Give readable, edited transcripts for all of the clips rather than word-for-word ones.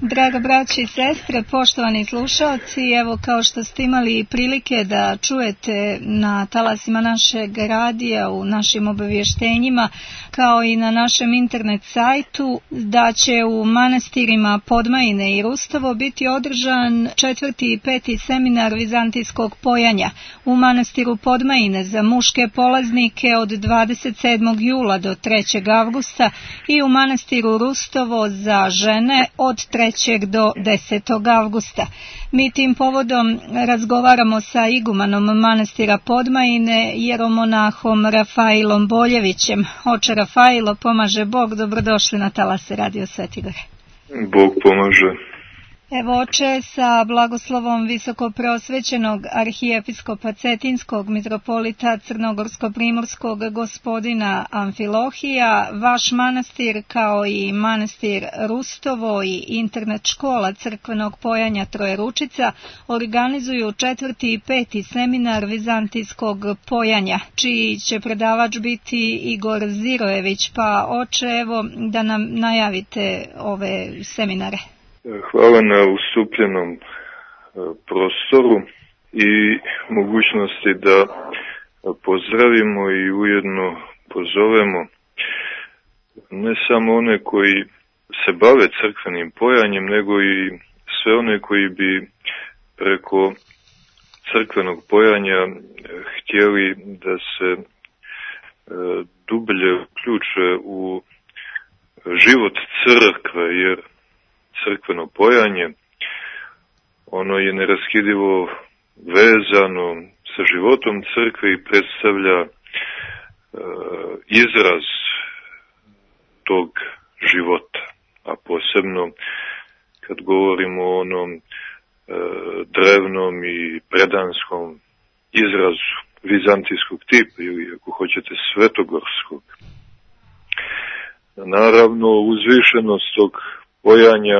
Draga braći i sestre, poštovani slušalci, evo kao što ste imali prilike da čujete na talasima našeg radija, u našim obavještenjima, kao i na našem internet sajtu, da će u manastirima Podmajine i Rustovo biti održan 4. i 5. seminar vizantijskog pojanja u manastiru Podmajine za muške polaznike od 27. jula do 3. avgusta i u manastiru Rustovo za žene od 3. do 10. avgusta. Mi tim povodom razgovaramo sa igumanom manastira Podmajine, jeromonahom Rafailom Boljevićem. Oče Rafailo, pomaže Bog, dobrodošli na talase Radio Svetigore. Bog pomaže. Evo, oče, sa blagoslovom visokopreosvećenog arhijepiskopa Cetinskog mitropolita Crnogorsko-primorskog gospodina Amfilohija, vaš manastir kao i manastir Rustovo i internet škola crkvenog pojanja Trojeručica organizuju 4. i 5. seminar vizantijskog pojanja, čiji će predavač biti Igor Zirojević. Pa, oče, evo da nam najavite ove seminare. Hvala na ustupljenom prostoru i mogućnosti da pozdravimo i ujedno pozovemo ne samo one koji se bave crkvenim pojanjem, nego i sve one koji bi preko crkvenog pojanja htjeli da se dublje uključe u život crkve, jer crkveno pojanje, ono je neraskidivo vezano sa životom crkve i predstavlja izraz tog života, a posebno kad govorimo o onom drevnom i predanskom izrazu vizantijskog tipa ili ako hoćete svetogorskog. Naravno, uzvišenost tog pojanja,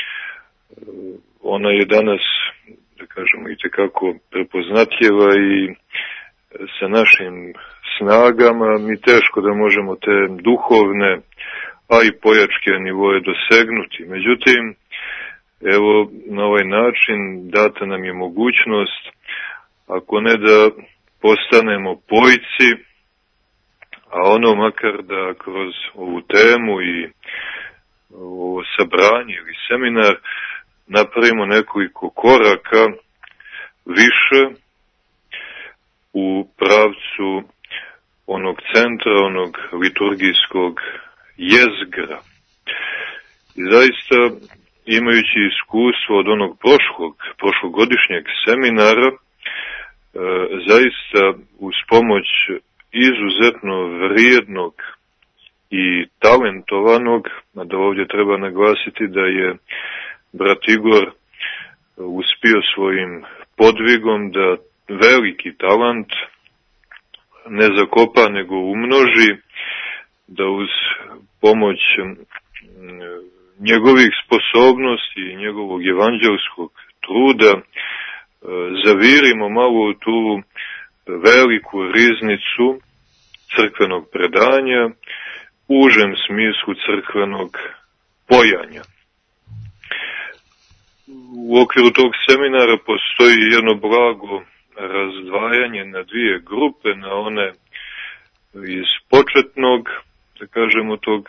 ona je danas, da kažemo, itekako prepoznatljiva i sa našim snagama mi teško da možemo te duhovne, a i pojačke nivoje dosegnuti. Međutim, evo, na ovaj način data nam je mogućnost, ako ne da postanemo pojci, a ono makar da kroz ovu temu i ovo sabranje ili seminar napravimo nekoliko koraka više u pravcu onog centra, onog liturgijskog jezgra. I zaista, imajući iskustvo od onog prošlogodišnjeg seminara, zaista uz pomoć izuzetno vrijednog i talentovanog, a da ovdje treba naglasiti da je brat Igor uspio svojim podvigom da veliki talent ne zakopa nego umnoži, da uz pomoć njegovih sposobnosti i njegovog evanđelskog truda zavirimo malo u tu veliku riznicu crkvenog predanja, u užem smislu crkvenog pojanja. U okviru tog seminara postoji jedno blago razdvajanje na dvije grupe, na one iz početnog, da kažemo, tog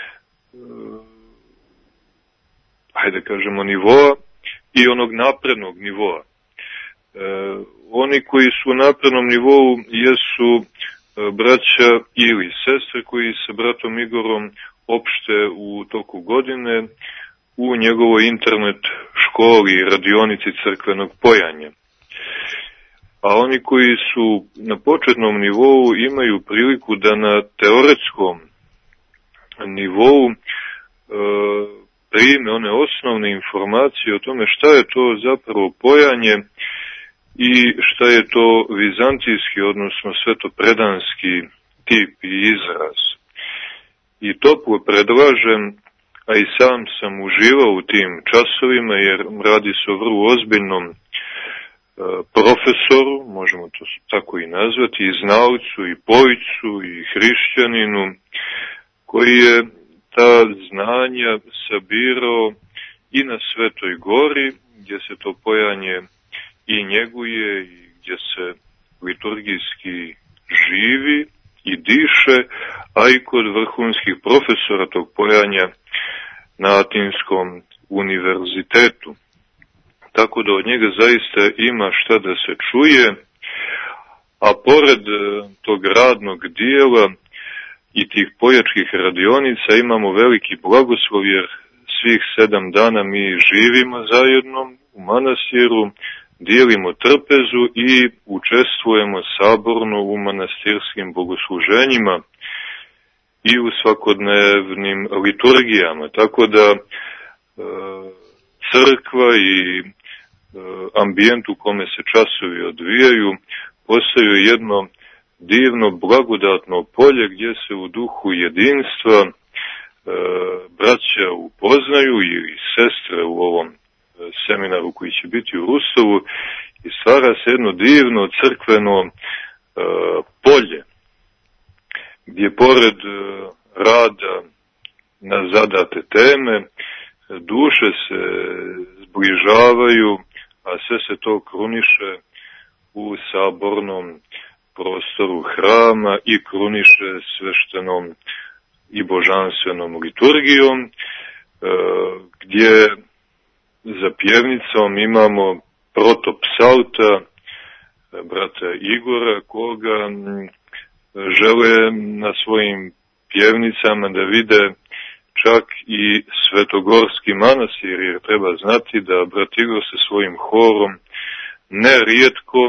nivoa i onog naprednog nivoa. Oni koji su u naprednom nivou jesu braća ili sestre koji sa bratom Igorom opšte u toku godine u njegovoj internet školi i radionici crkvenog pojanja. A oni koji su na početnom nivou imaju priliku da na teoretskom nivou prime one osnovne informacije o tome šta je to zapravo pojanje i šta je to vizantijski, odnosno svetopredanski tip i izraz. I toplo predlažem, a i sam sam uživao u tim časovima, jer radi se o vrlo ozbiljnom profesoru, možemo to tako i nazvati, i znalcu, i pojcu, i hrišćaninu, koji je ta znanja sabirao i na Svetoj gori, gdje se to pojanje i njeguje i gdje se liturgijski živi i diše, a i kod vrhunskih profesora tog pojanja na Atinskom univerzitetu. Tako da od njega zaista ima šta da se čuje, a pored tog radnog dijela i tih pojačkih radionica imamo veliki blagoslov, jer svih 7 dana mi živimo zajedno u manastiru, dijelimo trpezu i učestvujemo saborno u manastirskim bogosluženjima i u svakodnevnim liturgijama. Tako da crkva i ambijent u kome se časovi odvijaju postaju jedno divno, blagodatno polje gdje se u duhu jedinstva braća upoznaju i sestre u ovom seminaru koji će biti u Rustovu i stvara se jedno divno crkveno polje gdje pored rada na zadate teme duše se zbližavaju, a sve se to kruniše u sabornom prostoru hrama i kruniše sveštenom i božanstvenom liturgijom, gdje za pjevnicom imamo protopsalta brata Igora, koga žele na svojim pjevnicama da vide čak i Svetogorski manastir, jer treba znati da brat Igor sa svojim horom nerijetko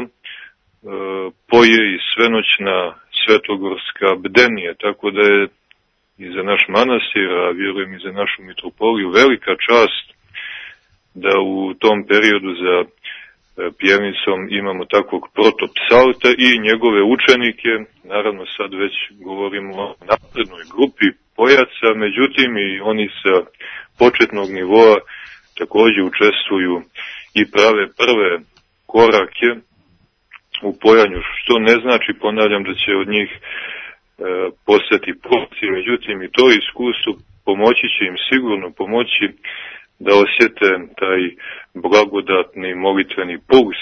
poje i svenoćna svetogorska bdenija, tako da je i za naš manastir, a vjerujem i za našu mitropoliju, velika čast da u tom periodu za pjevnicom imamo takvog protopsalta i njegove učenike. Naravno sad već govorimo o naprednoj grupi pojaca, međutim i oni sa početnog nivoa također učestvuju i prave prve korake u pojanju, što ne znači, ponavljam, da će od njih postati profci, međutim i to iskustvo pomoći će im sigurno pomoći da osjete taj blagodatni molitveni puls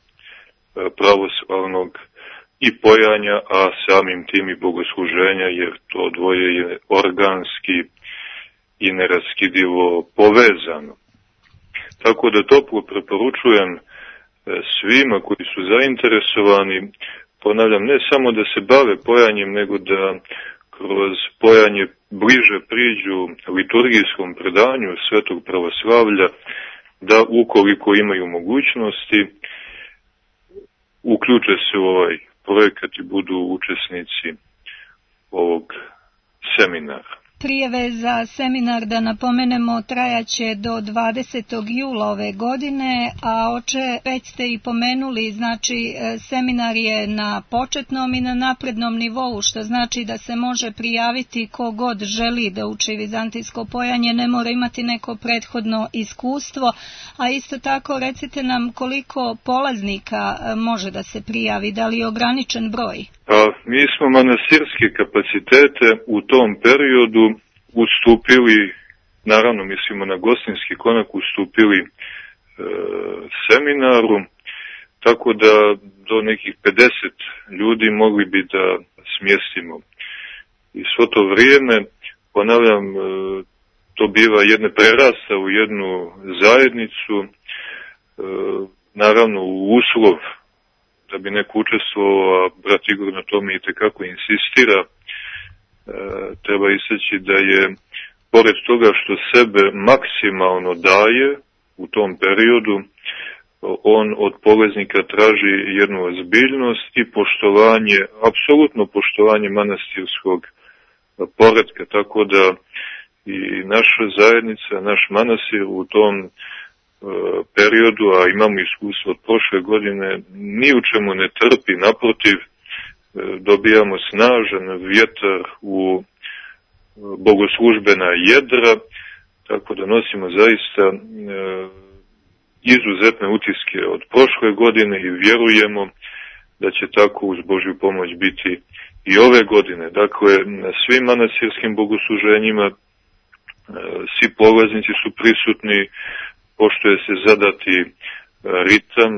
pravoslavnog i pojanja, a samim tim i bogosluženja, jer to dvoje je organski i neraskidivo povezano. Tako da toplo preporučujem svima koji su zainteresovani, ponavljam, ne samo da se bave pojanjem, nego da kroz pojanje bliže priđu liturgijskom predanju Svetog pravoslavlja, da ukoliko imaju mogućnosti uključe se u ovaj projekat i budu učesnici ovog seminara. Prijave za seminar, da napomenemo, trajaće do 20. jula ove godine, a oče, već ste i pomenuli, znači seminar je na početnom i na naprednom nivou, što znači da se može prijaviti ko god želi da uči vizantijsko pojanje, ne mora imati neko prethodno iskustvo, a isto tako recite nam koliko polaznika može da se prijavi, da li je ograničen broj? Mi smo manastirske kapacitete u tom periodu ustupili, naravno mislimo na Gostinski konak, ustupili seminaru, tako da do nekih 50 ljudi mogli bi da smjestimo. I svo to vrijeme, ponavljam, to biva jedne prerasta u jednu zajednicu, naravno u uslov da bi neko učestvovao, a brat Igor na tome itekako insistira. Treba istaći da je, pored toga što sebe maksimalno daje u tom periodu, on od polaznika traži jednu ozbiljnost i poštovanje, apsolutno poštovanje manastirskog poretka, tako da i naša zajednica, naš manastir u tom periodu, a imamo iskustvo od prošle godine, ni u čemu ne trpi, naprotiv, dobijamo snažan vjetar u bogoslužbena jedra, tako da nosimo zaista izuzetne utiske od prošle godine i vjerujemo da će tako uz Božju pomoć biti i ove godine. Dakle, na svim manastirskim bogosluženjima svi polaznici su prisutni, poštuje se zadati ritam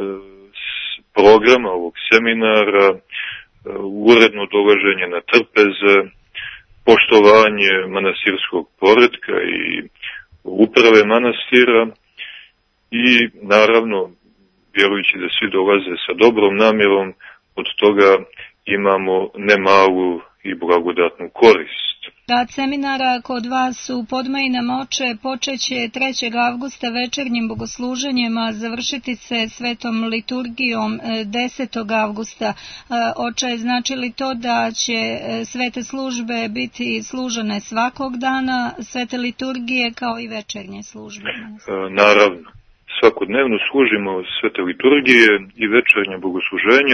programa ovog seminara, uredno dolaženje na trpeze, poštovanje manastirskog poretka i uprave manastira i naravno, vjerujući da svi dolaze sa dobrom namjerom, od toga imamo nemalu i blagodatnu korist. Rad seminara kod vas u Podmaji na Moče počeće 3. avgusta večernjim bogosluženjem, a završiti se svetom liturgijom 10. avgusta. Oče, znači li to da će svete službe biti služene svakog dana, svete liturgije kao i večernje službe? Naravno. Svakodnevno služimo svete liturgije i večernje bogosluženje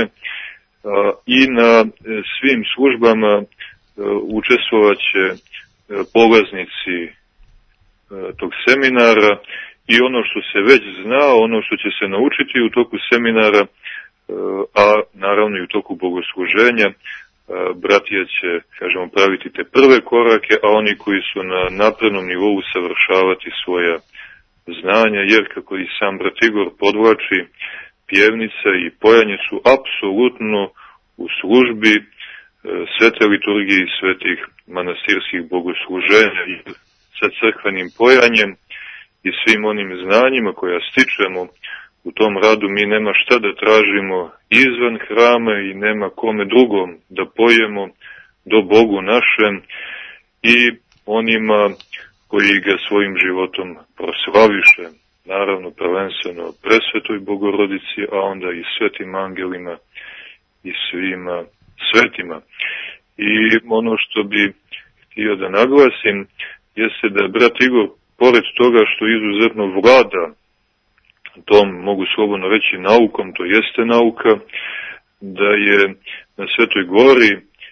i na svim službama učestvovat će polaznici tog seminara i ono što se već zna, ono što će se naučiti u toku seminara, a naravno i u toku bogosluženja, bratija će, kažemo, praviti te prve korake, a oni koji su na naprednom nivou savršavati svoja znanja, jer kako i sam brat Igor podvlači, pjevnica i pojanje su apsolutno u službi svete liturgije i svetih manastirskih bogosluženja i sa crkvenim pojanjem i svim onim znanjima koja stičemo u tom radu. Mi nema šta da tražimo izvan hrama i nema kome drugom da pojemo do Bogu našem i onima koji ga svojim životom proslaviše, naravno prvenstveno presvetoj Bogorodici, a onda i svetim angelima i svima svetima. I ono što bi htio da naglasim jeste da brat Igor, pored toga što izuzetno vlada tom, mogu slobodno reći, naukom, to jeste nauka, da je na Svetoj Gori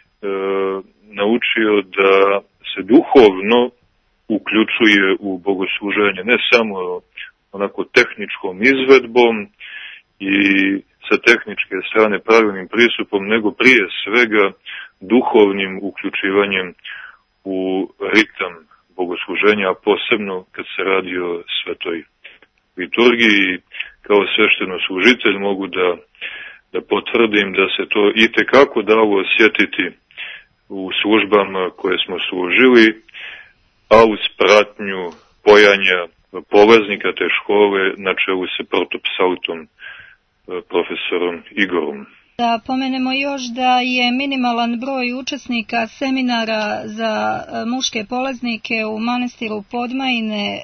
naučio da se duhovno uključuje u bogosluženje, ne samo onako tehničkom izvedbom i sa tehničke strane pravilnim pristupom, nego prije svega duhovnim uključivanjem u ritam bogosluženja, a posebno kad se radi o svetoj liturgiji. Kao sveštenoslужitelj mogu da potvrdim da se to itekako dalo osjetiti u službama koje smo služili, a uz pratnju pojanja polaznika te škole na čelu sa protopsautom profesorom Igorom. Da pomenemo još da je minimalan broj učesnika seminara za muške polaznike u manastiru Podmajine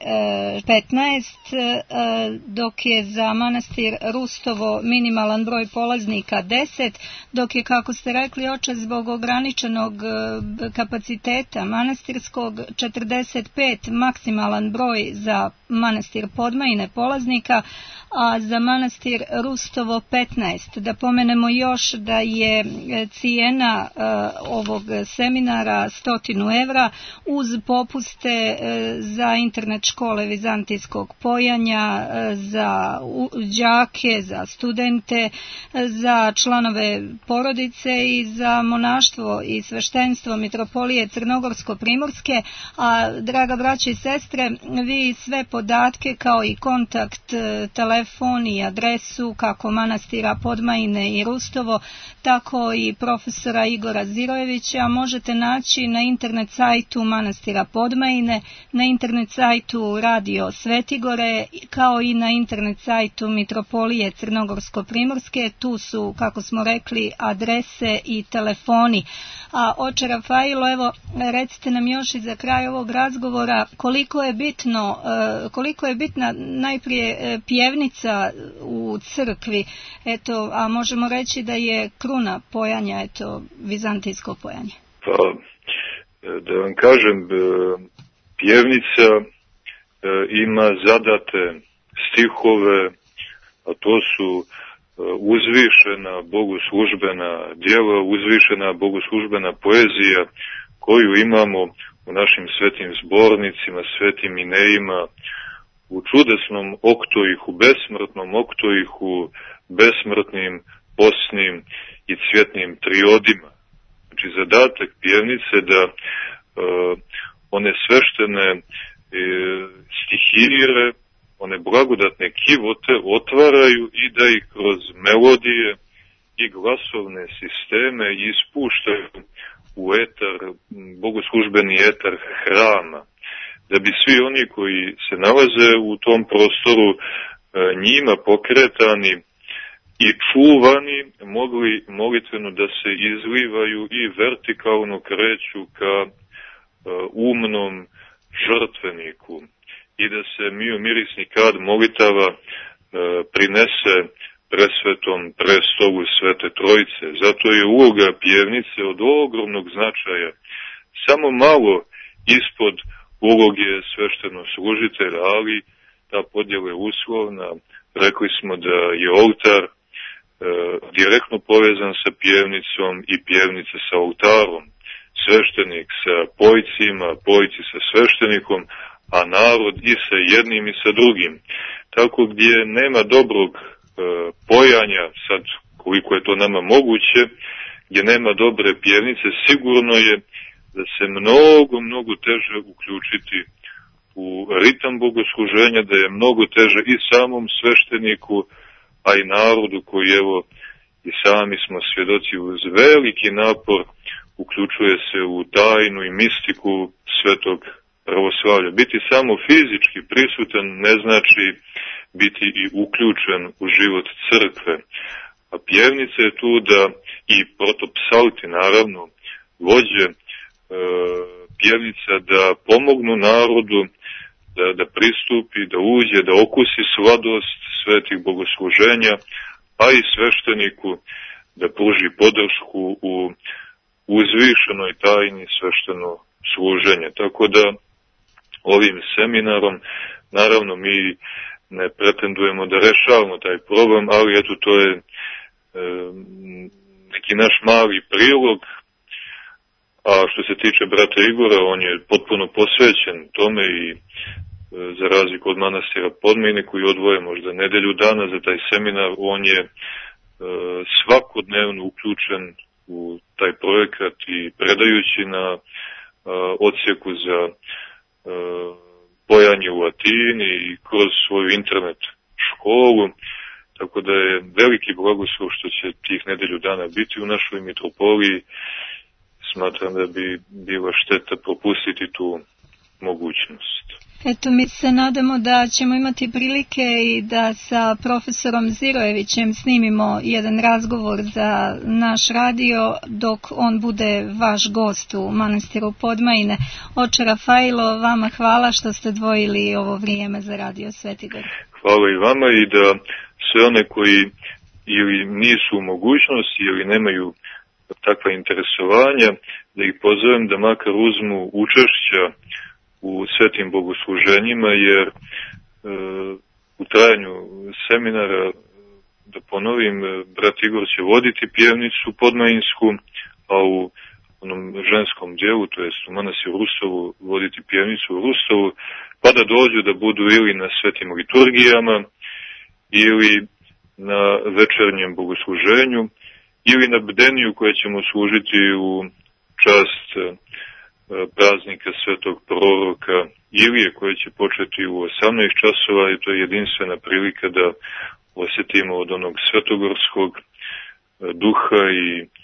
15, dok je za manastir Rustovo minimalan broj polaznika 10, dok je, kako ste rekli, oče, zbog ograničenog kapaciteta manastirskog 45 maksimalan broj za manastir Podmajine polaznika, a za manastir Rustovo 15. Da pomenemo još da je cijena ovog seminara 100 evra uz popuste za internet škole vizantijskog pojanja, za đake, za studente, za članove porodice i za monaštvo i sveštenstvo Mitropolije Crnogorsko-Primorske. A draga braće i sestre, vi sve podatke kao i kontakt, telefon i adresu kako manastira Podmajine i Rustovo, tako i profesora Igora Zirojevića možete naći na internet sajtu manastira Podmajine, na internet sajtu Radio Svetigore, kao i na internet sajtu Mitropolije Crnogorsko-Primorske. Tu su, kako smo rekli, adrese i telefoni. A oče Rafailo, evo, recite nam još i za kraj ovog razgovora koliko je bitna najprije pjevnica u crkvi, eto, a možemo reći da je kruna pojanja, eto, vizantijsko pojanje. Pa, da vam kažem, pjevnica ima zadate stihove, a to su uzvišena bogoslužbena djela, uzvišena bogoslužbena poezija koju imamo u našim svetim zbornicima, svetim inejima, u čudesnom oktoihu, besmrtnom oktoihu, besmrtnim, posnim i cvjetnim triodima. Znači, zadatak pjevnice da one sveštene stihire, one blagodatne kivote otvaraju i da ih kroz melodije i glasovne sisteme ispuštaju u etar, bogoslužbeni etar hrama, da bi svi oni koji se nalaze u tom prostoru njima pokretani i čuvani mogli molitveno da se izlivaju i vertikalno kreću ka umnom žrtveniku i da se mirisni kad molitava prinese presvetom prestolu Svete Trojice. Zato je uloga pjevnice od ogromnog značaja, samo malo ispod uloge sveštenoslužitelja, ali ta podjela je uslovna. Rekli smo da je oltar direktno povezan sa pjevnicom i pjevnica sa oltarom, sveštenik sa pojcima, pojci sa sveštenikom, a narod i sa jednim i sa drugim. Tako gdje nema dobrog pojanja, sad koliko je to nama moguće, gdje nema dobre pjevnice, sigurno je da se mnogo teže uključiti u ritam bogosluženja, da je mnogo teže i samom svešteniku, a i narodu koji, evo, i sami smo svjedoci, uz veliki napor uključuje se u tajnu i mistiku svetog pravoslavlja. Biti samo fizički prisutan ne znači biti i uključen u život crkve. A pjevnica je tu da i protopsalti, naravno, vođe pjevnica da pomognu narodu da pristupi, da uđe, da okusi sladost svetih bogosluženja, a i svešteniku da pruži podršku u uzvišenoj tajni svešteno služenje. Tako da ovim seminarom, naravno, mi ne pretendujemo da rešavamo taj problem, ali eto, to je neki naš mali prilog. A što se tiče brata Igora, on je potpuno posvećen tome i za razliku od manastira Podmajine koji odvoje možda nedelju dana za taj seminar, on je svakodnevno uključen u taj projekat i predajući na odsjeku za pojanje u Atini i kroz svoju internet školu, tako da je veliki blagoslov što će tih nedelju dana biti u našoj mitropoliji. Smatram da bi bila šteta propustiti tu mogućnost. Eto, mi se nadamo da ćemo imati prilike i da sa profesorom Zirojevićem snimimo jedan razgovor za naš radio dok on bude vaš gost u manastiru Podmajine. Oče Rafailo, vama hvala što ste odvojili ovo vrijeme za radio Sveti Gor. Hvala i vama i da sve one koji ili nisu u mogućnosti ili nemaju takva interesovanja, da ih pozovem da makar uzmu učešća u svetim bogosluženjima, jer u trajanju seminara, da ponovim, brat Igor će voditi pjevnicu podmajinsku, a u onom ženskom dijelu, to jest u manastiru Rustovu, voditi pjevnicu u Rustovu, pa da dođu da budu ili na svetim liturgijama, ili na večernjem bogosluženju, ili na bdeniju koje ćemo služiti u čast praznika svetog proroka Ilije, koje će početi u 18 časova i to je jedinstvena prilika da osjetimo od onog svetogorskog duha i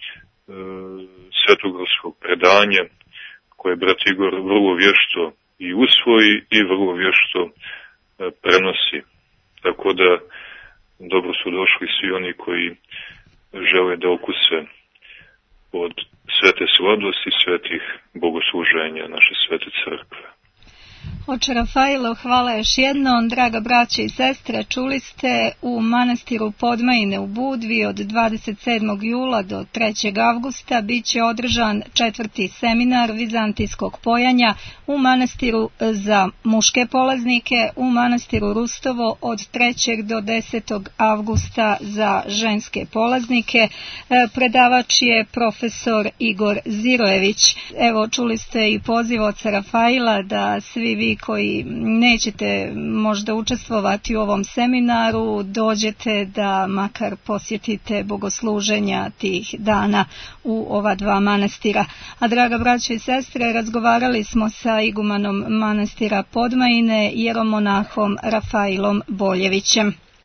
svetogorskog predanja koje brat Igor vrlo vješto i usvoji i vrlo vješto prenosi. Tako da dobro su došli svi oni koji žele da okuse od svete sladosti, svetih bogosluženja naše svete crkve. Oče Rafailo, hvala još jednom. Draga braća i sestre, čuli ste u manastiru Podmajine u Budvi od 27. jula do 3. avgusta bit će održan 4. seminar vizantijskog pojanja u manastiru za muške polaznike, u manastiru Rustovo od 3. do 10. avgusta za ženske polaznike. Predavač je profesor Igor Zirojević. Evo, čuli ste i poziv oca Rafaila da svi vi koji nećete možda učestvovati u ovom seminaru, dođete da makar posjetite bogosluženja tih dana u ova dva manastira. A draga braćo i sestre, razgovarali smo sa igumanom manastira Podmajine, jeromonahom Rafailom Boljevićem.